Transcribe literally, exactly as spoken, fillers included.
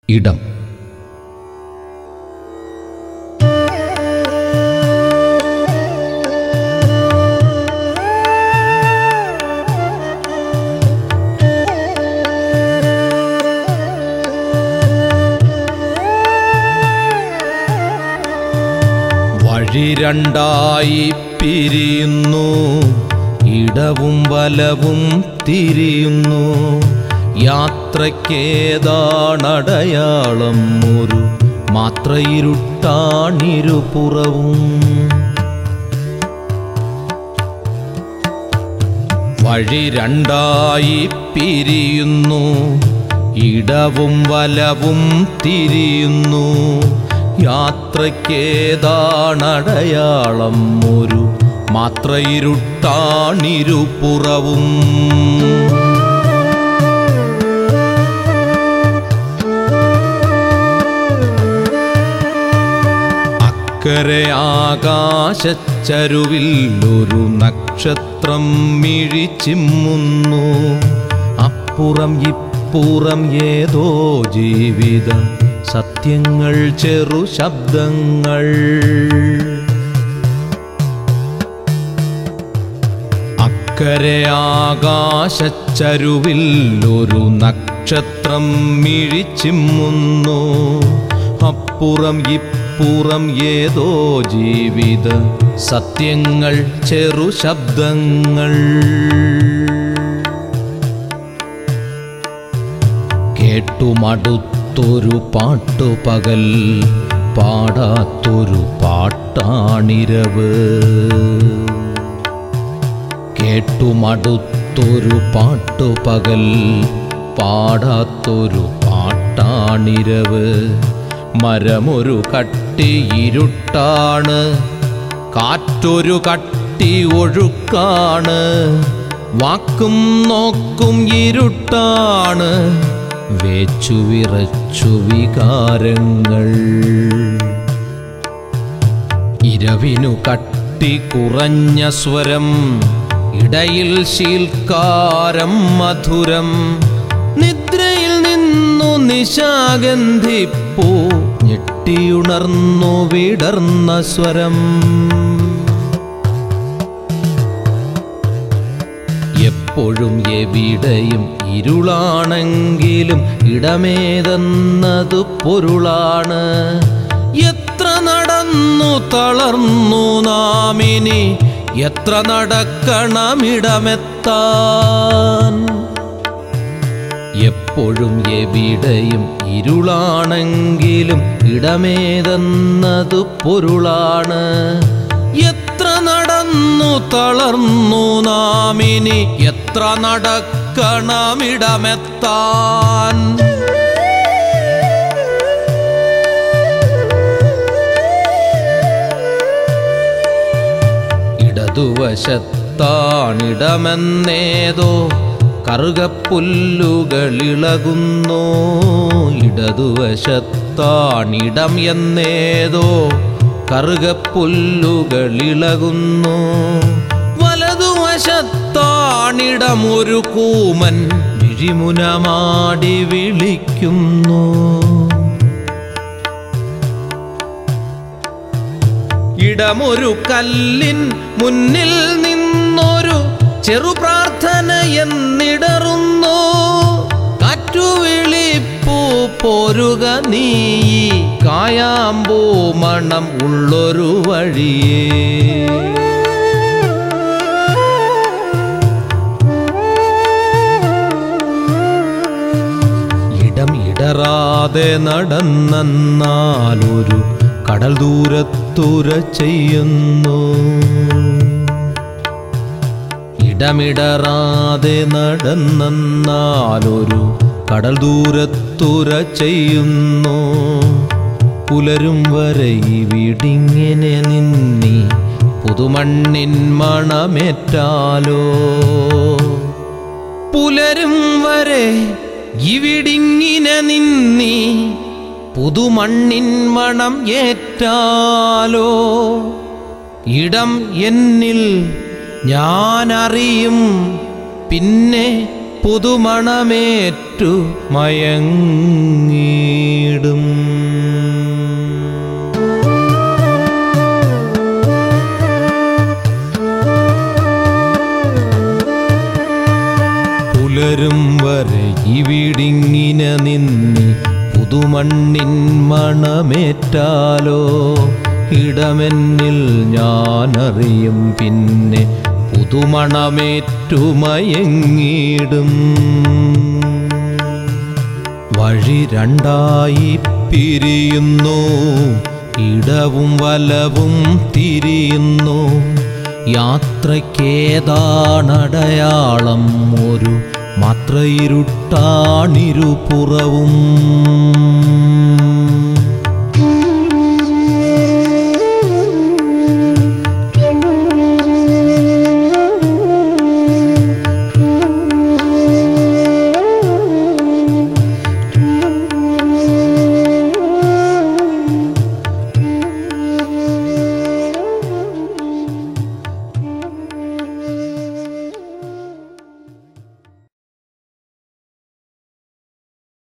ഇടം. വഴി രണ്ടായി പിരിയുന്നു, ഇടവും വലവും തിരിയുന്നു. യാത്രയ്ക്കേതാണടയാളം? ഒരു മാത്രയിരുട്ടാണിരുപുറവും. വഴി രണ്ടായി പിരിയുന്നു, ഇടവും വലവും തിരിയുന്നു. യാത്രയ്ക്കേതാണടയാളം? ഒരു മാത്രയിരുട്ടാണിരുപുറവും. അക്കരെ ആകാശച്ചരുവിൽ ഒരു നക്ഷത്രം മിഴിച്ചിമ്മുന്നു. അപ്പുറം ഇപ്പുറം ഏതോ ജീവിത സത്യങ്ങൾ, ചെറു ശബ്ദങ്ങൾ. അക്കരെ ആകാശച്ചരുവിൽ ഒരു നക്ഷത്രം മിഴിച്ചിമ്മുന്നു. അപ്പുറം ഇപ്പുറം ഏതോ ജീവിത സത്യങ്ങൾ, ചെറു ശബ്ദങ്ങൾ. കേട്ടുമടുത്തൊരു പാട്ടുപകൽ, പാടാത്തൊരു പാട്ടാണിരവ്. കേട്ടുമടുത്തൊരു പാട്ടുപകൽ, പാടാത്തൊരു പാട്ടാണിരവ്. മരമൊരു കട്ടി ഇരുട്ടാണ്, കാറ്റൊരു കട്ടി ഒഴുക്കാണ്. വാക്കും നോക്കും ഇരുട്ടാണ്, വേച്ചു വിറച്ചു വികാരങ്ങൾ. ഇരവിനു കട്ടി കുറഞ്ഞ സ്വരം, ഇടയിൽ ശീൽക്കാരം മധുരം. നിദ്രയിൽ നിന്നു നിശാഗന്ധിപ്പൂ, ഞെട്ടിയുണർന്നു വിടർന്ന സ്വരം. എപ്പോഴും എവിടെയും ഇരുളാണെങ്കിലും ഇടമേതെന്നതു പൊരുളാണ്. എത്ര നടന്നു തളർന്നു നാമിനി, എത്ര നടക്കണമിടമെത്താൻ. എപ്പോഴും എവിടെയും ഇരുളാണെങ്കിലും ഇടമേതെന്നതു പൊരുളാണ്. എത്ര നടന്നു തളർന്നു നാമിനി, എത്ര നടക്കണമിടമെത്താൻ. ഇടതുവശത്താണിടമെന്നേതോ കറുകപ്പുല്ലുകളിളകുന്നു. ഇടതുവശത്താണിടം എന്നേതോ കറുകപ്പുല്ലുകളിളകുന്നു. വലതുവശത്താണിടം ഒരു കൂമൻ വിഴിമുനമാടി വിളിക്കുന്നു. ഇടമൊരു കല്ലിൻ മുന്നിൽ നിന്നൊരു ചെറു പ്രാർത്ഥന എന്നിടറുന്നു. കാറ്റുവിളിപ്പൂ പോരുക നീ, കായാമ്പൂ മണം ഉള്ളൊരു വഴിയേ. ഇടം ഇടറാതെ നടന്നെന്നാലൊരു കടൽ ദൂരത്തുര ചെയ്യുന്നു. ഇടമിടറാതെ നടന്നെന്നാലൊരു കടൽ ദൂരത്തുര ചെയ്യുന്നു. പുലരും വരെ ഇവിടിങ്ങനെ നിന്നി, പുതുമണ്ണിൻ മണമേറ്റാലോ. പുലരും വരെ ഇവിടിങ്ങനെ നിന്നി, പുതുമണ്ണിൻ മണം ഏറ്റാലോ. ഇടം എന്നിൽ ഞാനറിയും, പിന്നെ പുതുമണമേറ്റു മയങ്ങി. പുതുമണ്ണിൻ മണമേറ്റാലോ ഇടമെന്നിൽ ഞാനറിയും പിന്നെ പുതുമണമേറ്റുമയങ്ങിടും. വഴി രണ്ടായി പിരിയുന്നു, ഇടവും വലവും തിരിയുന്നു. യാത്രയ്ക്കേതാണടയാളം? ഒരു മാത്രയിരുട്ടാണിരുപുറവും.